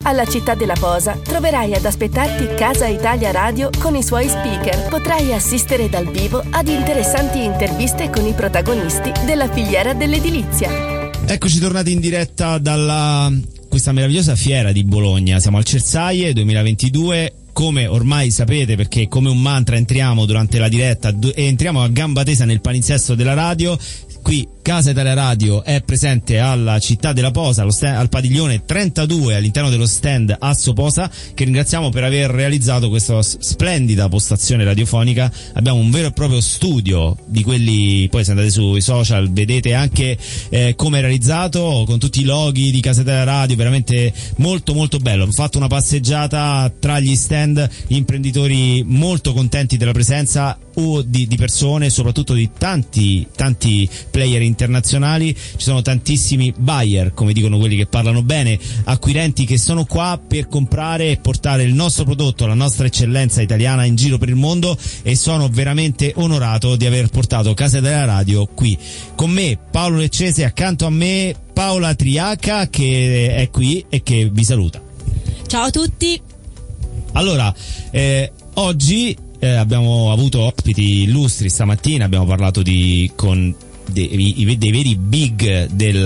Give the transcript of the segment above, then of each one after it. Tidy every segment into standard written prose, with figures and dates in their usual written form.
Alla Città della Posa troverai ad aspettarti Casa Italia Radio con i suoi speaker. Potrai assistere dal vivo ad interessanti interviste con i protagonisti della filiera dell'edilizia. Eccoci tornati in diretta dalla questa meravigliosa fiera di Bologna. Siamo al Cersaie 2022. Come ormai sapete, perché come un mantra entriamo durante la diretta e entriamo a gamba tesa nel palinsesto della radio. Qui Casa Italia Radio è presente alla Città della Posa, al padiglione 32 all'interno dello stand Asso Posa, che ringraziamo per aver realizzato questa splendida postazione radiofonica. Abbiamo un vero e proprio studio di quelli, poi se andate sui social vedete anche come è realizzato, con tutti i loghi di Casa Italia Radio, veramente molto molto bello. Ho fatto una passeggiata tra gli stand, imprenditori molto contenti della presenza di persone, soprattutto di tanti player internazionali. Ci sono tantissimi buyer, come dicono quelli che parlano bene, acquirenti che sono qua per comprare e portare il nostro prodotto, la nostra eccellenza italiana in giro per il mondo, e sono veramente onorato di aver portato Casa della Radio qui. Con me Paolo Leccese, accanto a me Paola Triaca, che è qui e che vi saluta. Ciao a tutti. Allora, oggi abbiamo avuto ospiti illustri stamattina, abbiamo parlato con dei veri big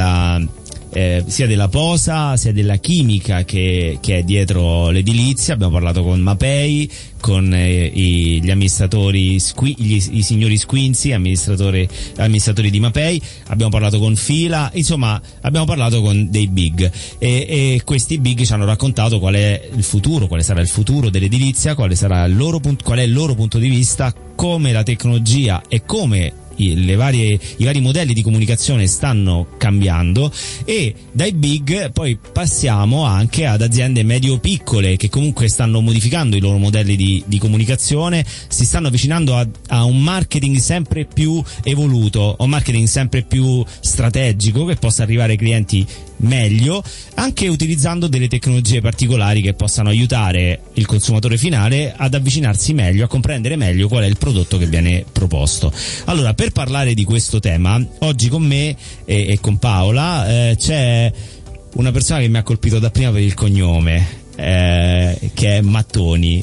sia della posa sia della chimica che è dietro l'edilizia. Abbiamo parlato con Mapei, con gli amministratori, i signori Squinzi, amministratori di Mapei. Abbiamo parlato con Fila, insomma abbiamo parlato con dei big e questi big ci hanno raccontato qual è il futuro, quale sarà il futuro dell'edilizia, qual è il loro punto di vista, come la tecnologia e come i vari modelli di comunicazione stanno cambiando. E dai big poi passiamo anche ad aziende medio-piccole che comunque stanno modificando i loro modelli di comunicazione, si stanno avvicinando a un marketing sempre più evoluto, un marketing sempre più strategico che possa arrivare ai clienti meglio, anche utilizzando delle tecnologie particolari che possano aiutare il consumatore finale ad avvicinarsi meglio, a comprendere meglio qual è il prodotto che viene proposto. Allora, per parlare di questo tema, oggi con me e con Paola c'è una persona che mi ha colpito dapprima per il cognome, che è Mattoni,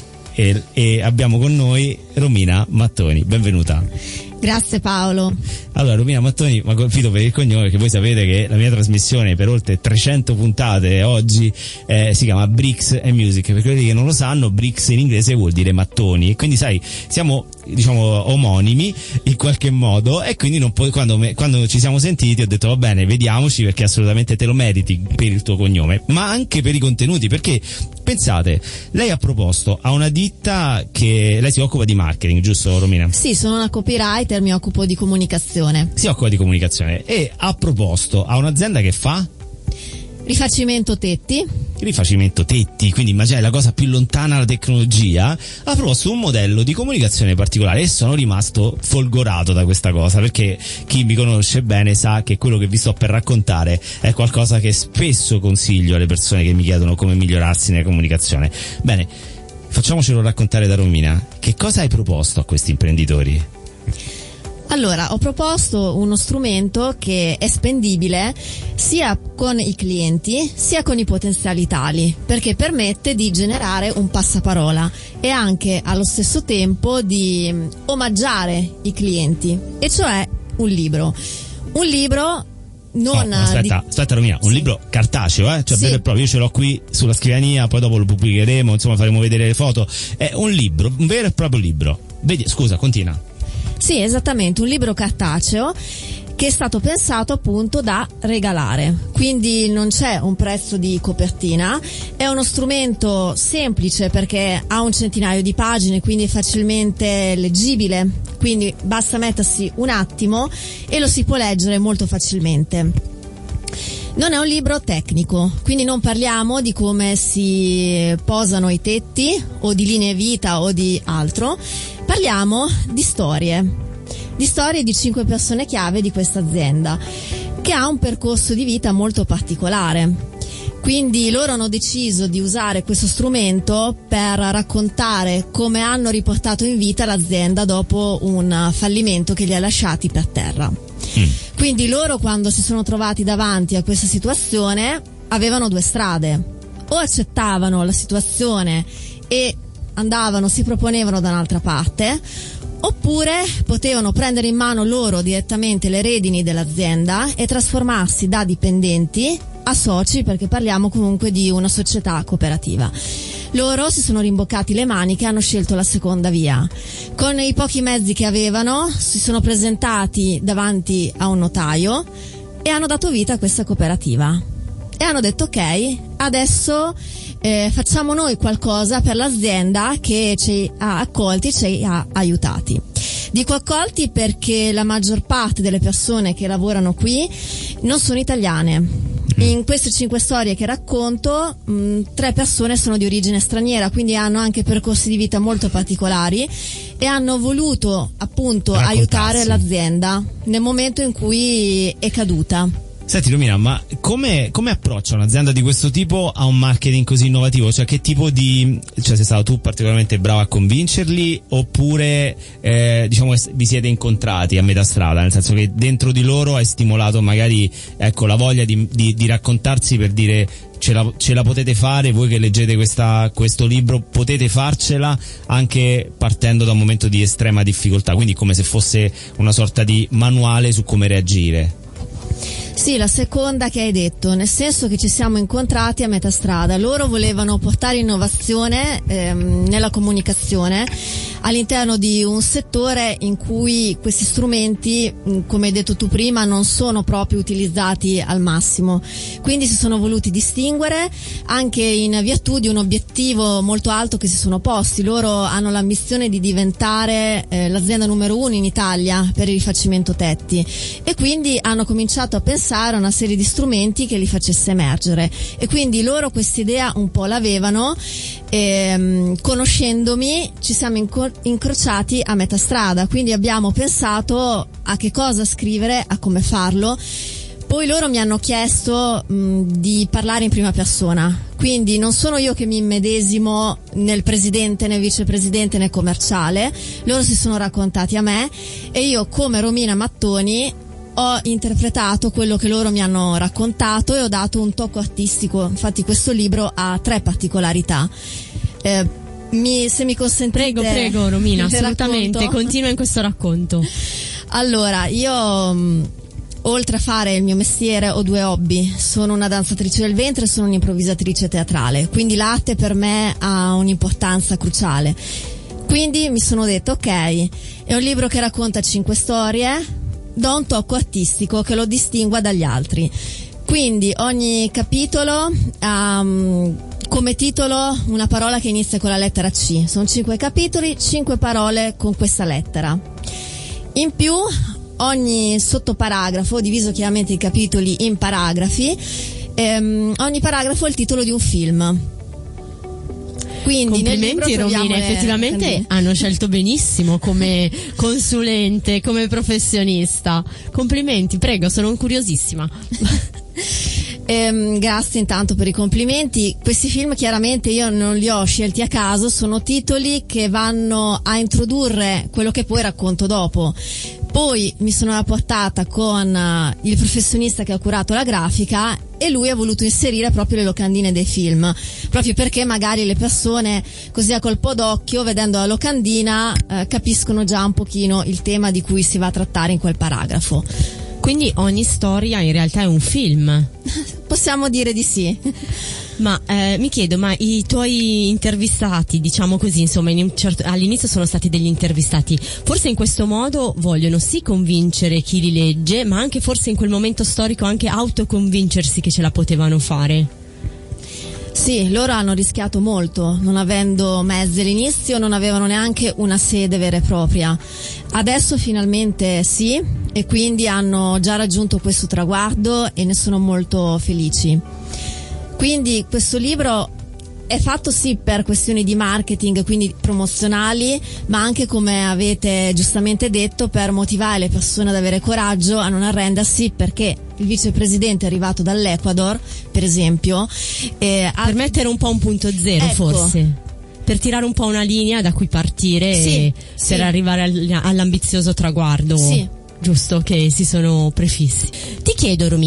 e abbiamo con noi Romina Mattoni. Benvenuta. Grazie Paolo. Allora, Romina Mattoni mi ha colpito per il cognome, perché voi sapete che la mia trasmissione per oltre 300 puntate oggi si chiama Bricks and Music. Per quelli che non lo sanno, Bricks in inglese vuol dire mattoni, e quindi sai, siamo diciamo omonimi in qualche modo, e quindi quando ci siamo sentiti ho detto va bene, vediamoci, perché assolutamente te lo meriti per il tuo cognome, ma anche per i contenuti, perché pensate, lei ha proposto a una ditta che lei si occupa di marketing, giusto Romina? Sì, sono una copywriter, mi occupo di comunicazione. Si occupa di comunicazione e ha proposto a un'azienda che fa rifacimento tetti, quindi immaginate la cosa più lontana dalla tecnologia. Ha proposto un modello di comunicazione particolare e sono rimasto folgorato da questa cosa, perché chi mi conosce bene sa che quello che vi sto per raccontare è qualcosa che spesso consiglio alle persone che mi chiedono come migliorarsi nella comunicazione. Bene, facciamocelo raccontare da Romina. Che cosa hai proposto a questi imprenditori? Allora, ho proposto uno strumento che è spendibile sia con i clienti sia con i potenziali tali, perché permette di generare un passaparola e anche allo stesso tempo di omaggiare i clienti, e cioè un libro. Un libro non aspetta Romina, un libro cartaceo, cioè sì. vero e proprio. Io ce l'ho qui sulla scrivania, poi dopo lo pubblicheremo, insomma faremo vedere le foto. È un libro, un vero e proprio libro. Vedi, scusa, continua. Sì, esattamente, un libro cartaceo che è stato pensato appunto da regalare, quindi non c'è un prezzo di copertina, è uno strumento semplice perché ha un centinaio di pagine, quindi è facilmente leggibile, quindi basta mettersi un attimo e lo si può leggere molto facilmente. Non è un libro tecnico, quindi non parliamo di come si posano i tetti o di linee vita o di altro, parliamo di storie di 5 persone chiave di questa azienda, che ha un percorso di vita molto particolare. Quindi loro hanno deciso di usare questo strumento per raccontare come hanno riportato in vita l'azienda dopo un fallimento che li ha lasciati per terra. Quindi loro, quando si sono trovati davanti a questa situazione, avevano due strade: o accettavano la situazione e andavano, si proponevano da un'altra parte, oppure potevano prendere in mano loro direttamente le redini dell'azienda e trasformarsi da dipendenti a soci, perché parliamo comunque di una società cooperativa. Loro si sono rimboccati le maniche e hanno scelto la seconda via. Con i pochi mezzi che avevano si sono presentati davanti a un notaio e hanno dato vita a questa cooperativa e hanno detto: ok, adesso facciamo noi qualcosa per l'azienda che ci ha accolti, ci ha aiutati. Dico accolti perché la maggior parte delle persone che lavorano qui non sono italiane. In queste 5 storie che racconto, 3 persone sono di origine straniera, quindi hanno anche percorsi di vita molto particolari e hanno voluto appunto aiutare l'azienda nel momento in cui è caduta. Senti Romina, ma come approccia un'azienda di questo tipo a un marketing così innovativo? Cioè che tipo di... Cioè sei stato tu particolarmente bravo a convincerli oppure diciamo vi siete incontrati a metà strada? Nel senso che dentro di loro hai stimolato magari la voglia di raccontarsi per dire ce la potete fare, voi che leggete questo libro potete farcela anche partendo da un momento di estrema difficoltà, quindi come se fosse una sorta di manuale su come reagire. Sì, la seconda che hai detto, nel senso che ci siamo incontrati a metà strada. Loro volevano portare innovazione nella comunicazione all'interno di un settore in cui questi strumenti, come hai detto tu prima, non sono proprio utilizzati al massimo. Quindi si sono voluti distinguere anche in virtù di un obiettivo molto alto che si sono posti. Loro hanno l'ambizione di diventare l'azienda numero 1 in Italia per il rifacimento tetti e quindi hanno cominciato a pensare a una serie di strumenti che li facesse emergere e quindi loro quest'idea un po' l'avevano. Conoscendomi ci siamo incrociati a metà strada, quindi abbiamo pensato a che cosa scrivere, a come farlo. Poi loro mi hanno chiesto di parlare in prima persona, quindi non sono io che mi immedesimo nel presidente, nel vicepresidente, nel commerciale. Loro si sono raccontati a me e io, come Romina Mattoni, ho interpretato quello che loro mi hanno raccontato e ho dato un tocco artistico. Infatti questo libro ha 3 particolarità. Se mi consentite, prego Romina, assolutamente, racconto? Continua in questo racconto. Allora, io oltre a fare il mio mestiere ho 2 hobby. Sono una danzatrice del ventre e sono un'improvvisatrice teatrale, quindi l'arte per me ha un'importanza cruciale. Quindi mi sono detto: ok, è un libro che racconta 5 storie, do un tocco artistico che lo distingua dagli altri. Quindi ogni capitolo ha come titolo una parola che inizia con la lettera C. Sono 5 capitoli, 5 parole con questa lettera. In più ogni sottoparagrafo, diviso chiaramente i capitoli in paragrafi, ogni paragrafo è il titolo di un film. Quindi complimenti Romina, effettivamente hanno scelto benissimo come consulente, come professionista. Complimenti, prego, sono curiosissima. Grazie intanto per i complimenti. Questi film chiaramente io non li ho scelti a caso, sono titoli che vanno a introdurre quello che poi racconto dopo. Poi mi sono rapportata con il professionista che ha curato la grafica e lui ha voluto inserire proprio le locandine dei film, proprio perché magari le persone così a colpo d'occhio, vedendo la locandina, capiscono già un pochino il tema di cui si va a trattare in quel paragrafo. Quindi ogni storia in realtà è un film? Possiamo dire di sì. Ma mi chiedo, ma i tuoi intervistati, diciamo così, insomma, all'inizio sono stati degli intervistati, forse in questo modo vogliono sì convincere chi li legge, ma anche forse in quel momento storico anche autoconvincersi che ce la potevano fare? Sì, loro hanno rischiato molto, non avendo mezzi all'inizio, non avevano neanche una sede vera e propria. Adesso finalmente sì, e quindi hanno già raggiunto questo traguardo e ne sono molto felici. Quindi questo libro è fatto sì per questioni di marketing, quindi promozionali, ma anche, come avete giustamente detto, per motivare le persone ad avere coraggio, a non arrendersi, perché il vicepresidente è arrivato dall'Ecuador, per esempio, per mettere un po' un punto zero, ecco. Forse per tirare un po' una linea da cui partire, sì, per arrivare all'ambizioso traguardo. Sì. Giusto, che si sono prefissi. Ti chiedo, Romina, come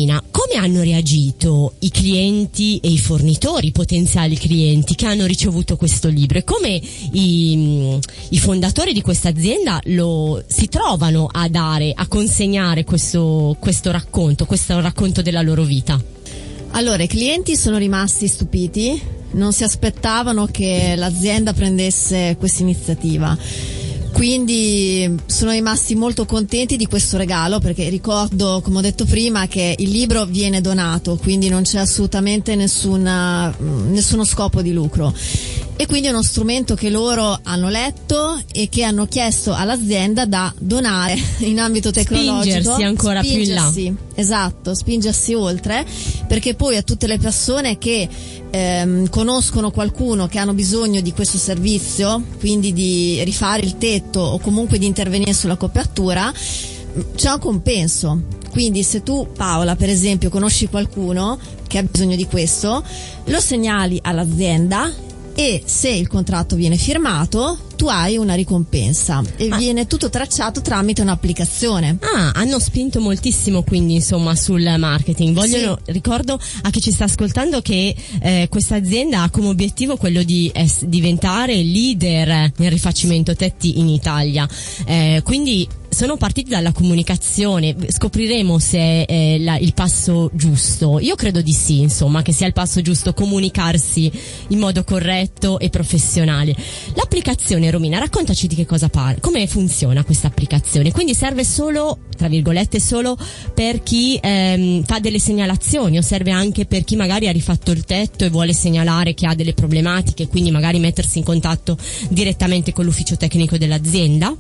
come hanno reagito i clienti e i fornitori, i potenziali clienti che hanno ricevuto questo libro, e come i fondatori di questa azienda si trovano a consegnare questo racconto della loro vita? Allora, i clienti sono rimasti stupiti, non si aspettavano che l'azienda prendesse questa iniziativa. Quindi sono rimasti molto contenti di questo regalo, perché ricordo, come ho detto prima, che il libro viene donato, quindi non c'è assolutamente nessuno scopo di lucro. E quindi è uno strumento che loro hanno letto e che hanno chiesto all'azienda da donare in ambito tecnologico. Spingersi ancora più in là. Esatto, spingersi oltre, perché poi a tutte le persone che conoscono qualcuno che hanno bisogno di questo servizio, quindi di rifare il tetto o comunque di intervenire sulla copertura, c'è un compenso. Quindi se tu, Paola, per esempio, conosci qualcuno che ha bisogno di questo, lo segnali all'azienda e se il contratto viene firmato tu hai una ricompensa e viene tutto tracciato tramite un'applicazione. Hanno spinto moltissimo quindi insomma sul marketing. Ricordo a chi ci sta ascoltando che questa azienda ha come obiettivo quello di diventare leader nel rifacimento tetti in Italia, quindi sono partiti dalla comunicazione. Scopriremo se è il passo giusto. Io credo di sì, insomma, che sia il passo giusto comunicarsi in modo corretto e professionale. L'applicazione, Romina, raccontaci di che cosa parla, come funziona questa applicazione. Quindi serve solo, tra virgolette, solo per chi fa delle segnalazioni, o serve anche per chi magari ha rifatto il tetto e vuole segnalare che ha delle problematiche, quindi magari mettersi in contatto direttamente con l'ufficio tecnico dell'azienda?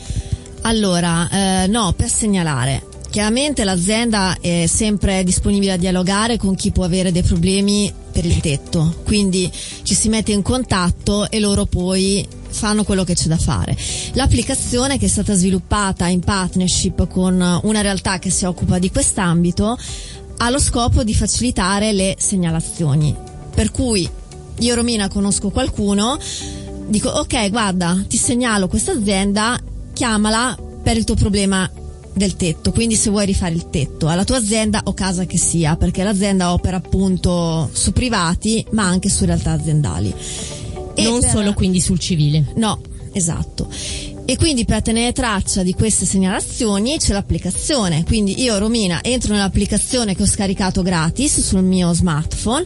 Allora, no, per segnalare. Chiaramente l'azienda è sempre disponibile a dialogare con chi può avere dei problemi per il tetto, quindi ci si mette in contatto e loro poi fanno quello che c'è da fare. L'applicazione, che è stata sviluppata in partnership con una realtà che si occupa di quest'ambito, ha lo scopo di facilitare le segnalazioni. Per cui io, Romina, conosco qualcuno, dico ok, guarda, ti segnalo questa azienda, chiamala per il tuo problema del tetto, quindi se vuoi rifare il tetto alla tua azienda o casa che sia, perché l'azienda opera appunto su privati ma anche su realtà aziendali. Non solo quindi sul civile. No, esatto. E quindi per tenere traccia di queste segnalazioni c'è l'applicazione, quindi io, Romina, entro nell'applicazione che ho scaricato gratis sul mio smartphone,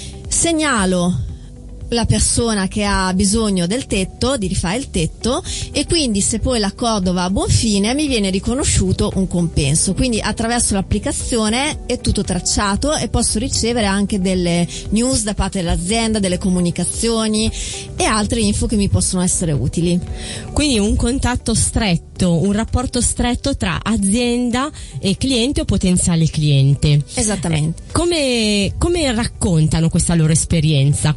segnalo la persona che ha bisogno del tetto, di rifare il tetto, e quindi se poi l'accordo va a buon fine mi viene riconosciuto un compenso. Quindi attraverso l'applicazione è tutto tracciato e posso ricevere anche delle news da parte dell'azienda, delle comunicazioni e altre info che mi possono essere utili. Quindi un contatto stretto, un rapporto stretto tra azienda e cliente o potenziale cliente. Esattamente. Come raccontano questa loro esperienza,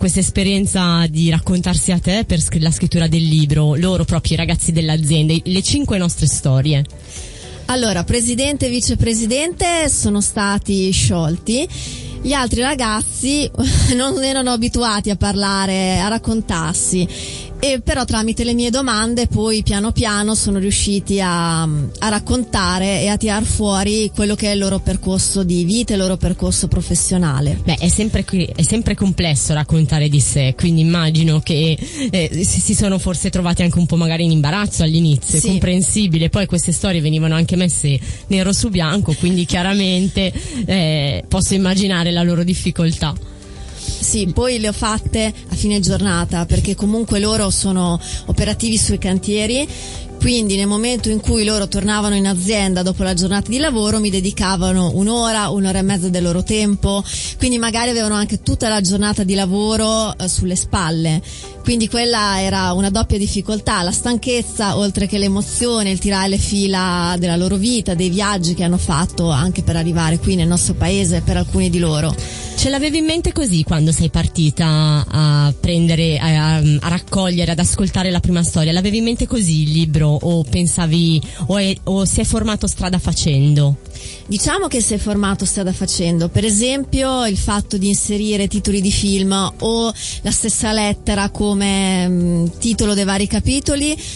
di raccontarsi a te per la scrittura del libro, loro proprio i ragazzi dell'azienda, le 5 nostre storie? Allora, presidente e vicepresidente sono stati sciolti, gli altri ragazzi non erano abituati a parlare, a raccontarsi, e però tramite le mie domande poi piano piano sono riusciti a raccontare e a tirar fuori quello che è il loro percorso di vita, il loro percorso professionale. Beh, è sempre complesso raccontare di sé, quindi immagino che si sono forse trovati anche un po' magari in imbarazzo all'inizio, sì. È comprensibile. Poi queste storie venivano anche messe nero su bianco, quindi chiaramente posso immaginare la loro difficoltà. Sì, poi le ho fatte a fine giornata, perché comunque loro sono operativi sui cantieri, quindi nel momento in cui loro tornavano in azienda dopo la giornata di lavoro mi dedicavano un'ora e mezza del loro tempo, quindi magari avevano anche tutta la giornata di lavoro sulle spalle, quindi quella era una doppia difficoltà, la stanchezza oltre che l'emozione, il tirare le fila della loro vita, dei viaggi che hanno fatto anche per arrivare qui nel nostro paese per alcuni di loro. Ce l'avevi in mente così quando sei partita a prendere, a raccogliere, ad ascoltare la prima storia? L'avevi in mente così il libro, o pensavi, o si è formato strada facendo? Diciamo che si è formato strada facendo. Per esempio il fatto di inserire titoli di film o la stessa lettera come titolo dei vari capitoli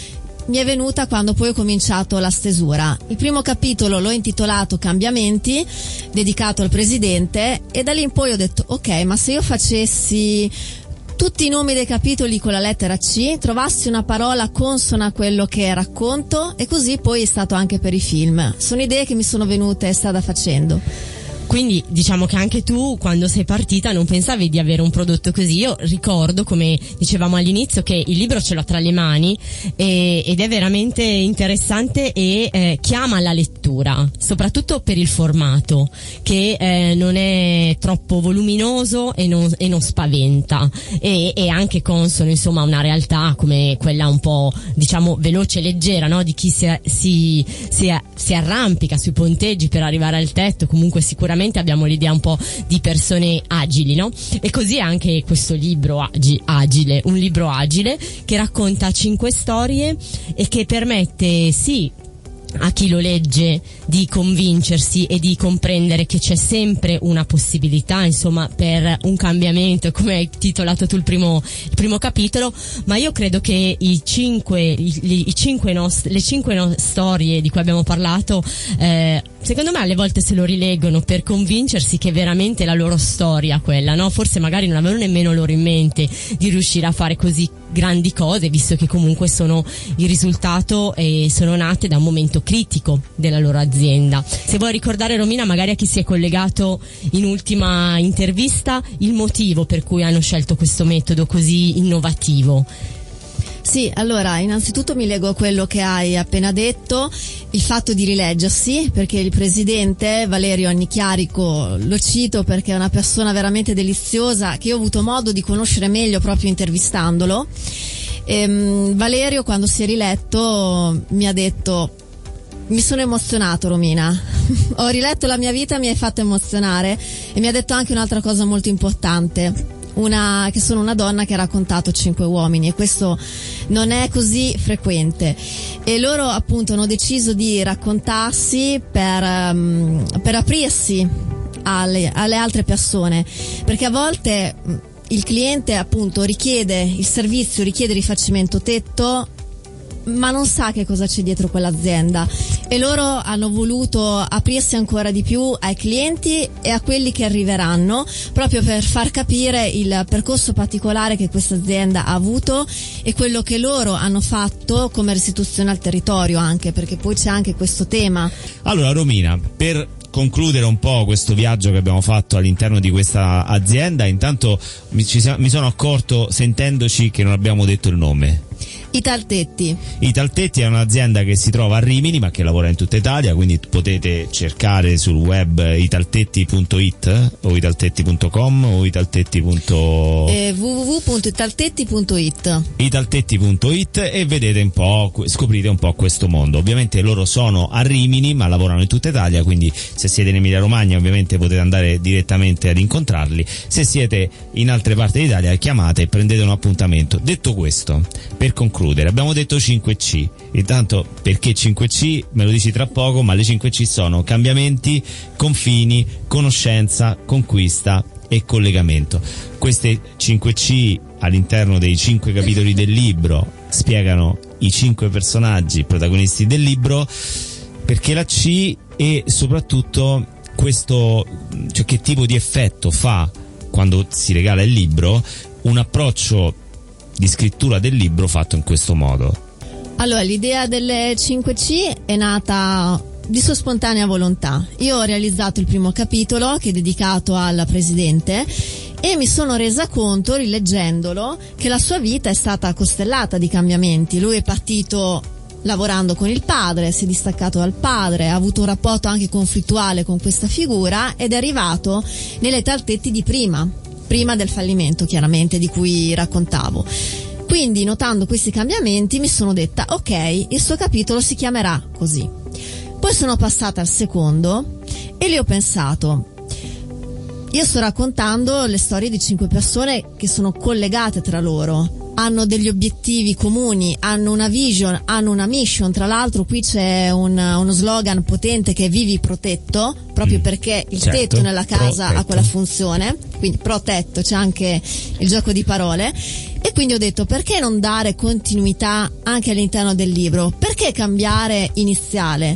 mi è venuta quando poi ho cominciato la stesura. Il primo capitolo l'ho intitolato Cambiamenti, dedicato al presidente, e da lì in poi ho detto ok, ma se io facessi tutti i nomi dei capitoli con la lettera C, trovassi una parola consona a quello che racconto, e così poi è stato anche per i film. Sono idee che mi sono venute strada facendo. Quindi diciamo che anche tu, quando sei partita, non pensavi di avere un prodotto così. Io ricordo, come dicevamo all'inizio, che il libro ce l'ho tra le mani ed è veramente interessante e chiama alla lettura, soprattutto per il formato, che non è troppo voluminoso e non spaventa, e anche consono, insomma, a una realtà come quella un po', diciamo, veloce e leggera, no? Di chi si arrampica sui ponteggi per arrivare al tetto. Comunque sicuramente abbiamo l'idea un po' di persone agili, no? E così anche questo libro agile, un libro agile che racconta 5 storie e che permette sì a chi lo legge di convincersi e di comprendere che c'è sempre una possibilità, insomma, per un cambiamento, come hai titolato tu il primo capitolo. Ma io credo che le 5 storie di cui abbiamo parlato, secondo me alle volte se lo rileggono per convincersi che veramente la loro storia quella, no? Forse magari non avevano nemmeno loro in mente di riuscire a fare così grandi cose, visto che comunque sono il risultato e sono nate da un momento critico della loro azienda. Se vuoi ricordare, Romina, magari a chi si è collegato in ultima intervista, il motivo per cui hanno scelto questo metodo così innovativo. Sì, allora, innanzitutto mi lego a quello che hai appena detto, il fatto di rileggersi, perché il presidente Valerio Annichiarico lo cito perché è una persona veramente deliziosa, che io ho avuto modo di conoscere meglio proprio intervistandolo. Valerio, quando si è riletto, mi ha detto: mi sono emozionato, Romina, ho riletto la mia vita, mi hai fatto emozionare. E mi ha detto anche un'altra cosa molto importante, che sono una donna che ha raccontato 5 uomini, e questo non è così frequente, e loro appunto hanno deciso di raccontarsi per aprirsi alle altre persone, perché a volte il cliente appunto richiede il servizio, richiede rifacimento tetto, ma non sa che cosa c'è dietro quell'azienda, e loro hanno voluto aprirsi ancora di più ai clienti e a quelli che arriveranno, proprio per far capire il percorso particolare che questa azienda ha avuto e quello che loro hanno fatto come restituzione al territorio, anche perché poi c'è anche questo tema. Allora, Romina, per concludere un po' questo viaggio che abbiamo fatto all'interno di questa azienda, intanto mi sono accorto, sentendoci, che non abbiamo detto il nome. Italtetti. Italtetti è un'azienda che si trova a Rimini ma che lavora in tutta Italia, quindi potete cercare sul web italtetti.it o italtetti.com o www.italtetti.it italtetti.it e vedete un po', scoprite un po' questo mondo. Ovviamente loro sono a Rimini ma lavorano in tutta Italia, quindi se siete in Emilia Romagna ovviamente potete andare direttamente ad incontrarli, se siete in altre parti d'Italia chiamate e prendete un appuntamento. Detto questo, per concludere, abbiamo detto 5C. Intanto, perché 5C me lo dici tra poco, ma le 5C sono cambiamenti, confini, conoscenza, conquista e collegamento. Queste 5C all'interno dei 5 capitoli del libro spiegano i 5 personaggi protagonisti del libro, perché la C e soprattutto questo, cioè che tipo di effetto fa quando si regala il libro, un approccio di scrittura del libro fatto in questo modo. Allora, l'idea delle 5C è nata di sua spontanea volontà. Io ho realizzato il primo capitolo, che è dedicato al presidente, e mi sono resa conto, rileggendolo, che la sua vita è stata costellata di cambiamenti. Lui è partito lavorando con il padre, si è distaccato dal padre, ha avuto un rapporto anche conflittuale con questa figura ed è arrivato nelle Italtetti di prima del fallimento, chiaramente, di cui raccontavo. Quindi, notando questi cambiamenti, mi sono detta: ok, il suo capitolo si chiamerà così. Poi sono passata al secondo e lì ho pensato: io sto raccontando le storie di 5 persone che sono collegate tra loro, hanno degli obiettivi comuni, hanno una vision, hanno una mission. Tra l'altro qui c'è uno slogan potente che è Vivi protetto, proprio perché il tetto nella casa ha quella funzione, quindi protetto, c'è anche il gioco di parole. E quindi ho detto, perché non dare continuità anche all'interno del libro? Perché cambiare iniziale?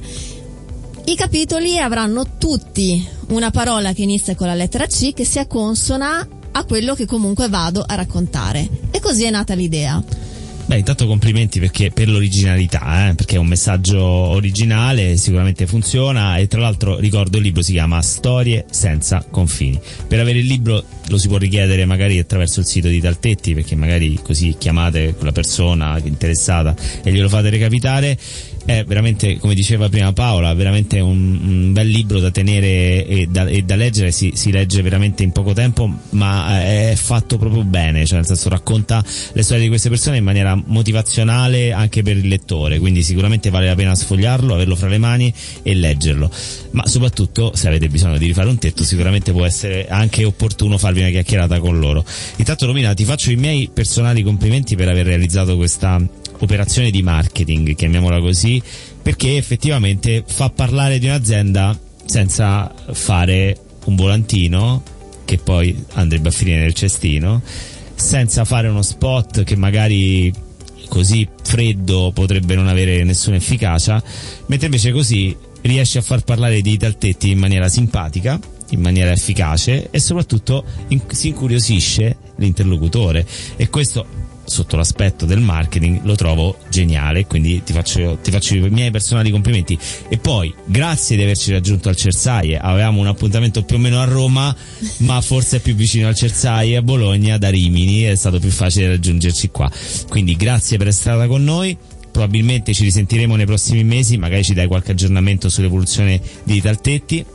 I capitoli avranno tutti una parola che inizia con la lettera C, che sia consona a quello che comunque vado a raccontare. E così è nata l'idea. Beh, intanto complimenti perché per l'originalità, perché è un messaggio originale, sicuramente funziona. E tra l'altro ricordo, il libro si chiama Storie senza confini. Per avere il libro lo si può richiedere magari attraverso il sito di Taltetti, perché magari così chiamate quella persona interessata e glielo fate recapitare. È veramente, come diceva prima Paola, veramente un bel libro da tenere e da leggere. Si legge veramente in poco tempo, ma è fatto proprio bene, cioè nel senso racconta le storie di queste persone in maniera motivazionale anche per il lettore, quindi sicuramente vale la pena sfogliarlo, averlo fra le mani e leggerlo. Ma soprattutto, se avete bisogno di rifare un tetto, sicuramente può essere anche opportuno farvi una chiacchierata con loro. Intanto, Romina, ti faccio i miei personali complimenti per aver realizzato questa operazione di marketing, chiamiamola così, perché effettivamente fa parlare di un'azienda senza fare un volantino che poi andrebbe a finire nel cestino, senza fare uno spot che magari così freddo potrebbe non avere nessuna efficacia, mentre invece così riesce a far parlare di Taltetti in maniera simpatica, in maniera efficace, e soprattutto si incuriosisce l'interlocutore. E questo, sotto l'aspetto del marketing, lo trovo geniale, quindi ti faccio i miei personali complimenti. E poi grazie di averci raggiunto al Cersaie. Avevamo un appuntamento più o meno a Roma, ma forse è più vicino al Cersaie, a Bologna, da Rimini è stato più facile raggiungerci qua, quindi grazie per essere stata con noi. Probabilmente ci risentiremo nei prossimi mesi, magari ci dai qualche aggiornamento sull'evoluzione di Taltetti,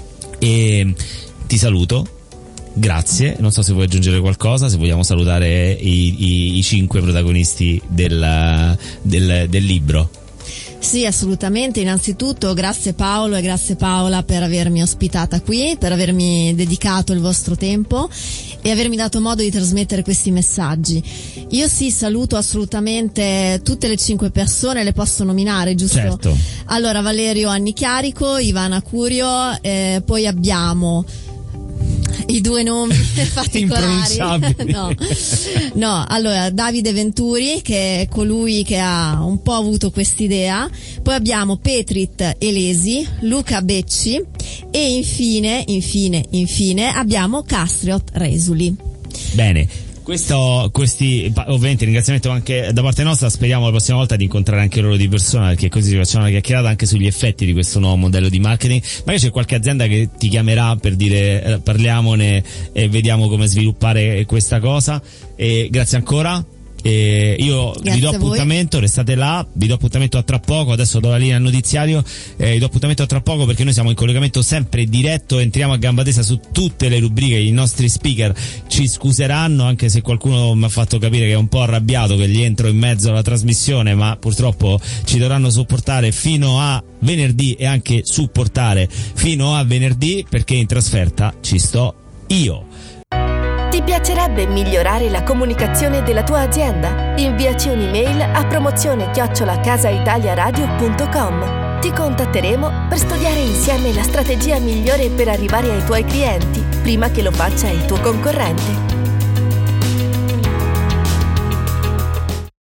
e ti saluto. Grazie, non so se vuoi aggiungere qualcosa, se vogliamo salutare i 5 protagonisti del libro. Sì, assolutamente. Innanzitutto grazie Paolo e grazie Paola per avermi ospitata qui, per avermi dedicato il vostro tempo e avermi dato modo di trasmettere questi messaggi. Io sì, saluto assolutamente tutte le 5 persone, le posso nominare, giusto? Certo. Allora, Valerio Annichiarico, Ivana Curio, poi abbiamo i 2 nomi particolari. No, allora Davide Venturi, che è colui che ha un po' avuto quest'idea, poi abbiamo Petrit Elesi, Luca Becci e infine abbiamo Castriot Resuli. Bene. Questi ovviamente ringraziamento anche da parte nostra. Speriamo la prossima volta di incontrare anche loro di persona, perché così ci facciamo una chiacchierata anche sugli effetti di questo nuovo modello di marketing. Magari c'è qualche azienda che ti chiamerà per dire parliamone e vediamo come sviluppare questa cosa. E grazie ancora. Io vi do appuntamento, restate là, vi do appuntamento a tra poco. Adesso do la linea al notiziario, vi do appuntamento a tra poco, perché noi siamo in collegamento sempre diretto, entriamo a gamba tesa su tutte le rubriche. I nostri speaker ci scuseranno, anche se qualcuno mi ha fatto capire che è un po' arrabbiato che gli entro in mezzo alla trasmissione, ma purtroppo ci dovranno sopportare fino a venerdì e anche supportare fino a venerdì, perché in trasferta ci sto io. Ti piacerebbe migliorare la comunicazione della tua azienda? Inviaci un'email a promozione@casaitaliaradio.com. Ti contatteremo per studiare insieme la strategia migliore per arrivare ai tuoi clienti prima che lo faccia il tuo concorrente.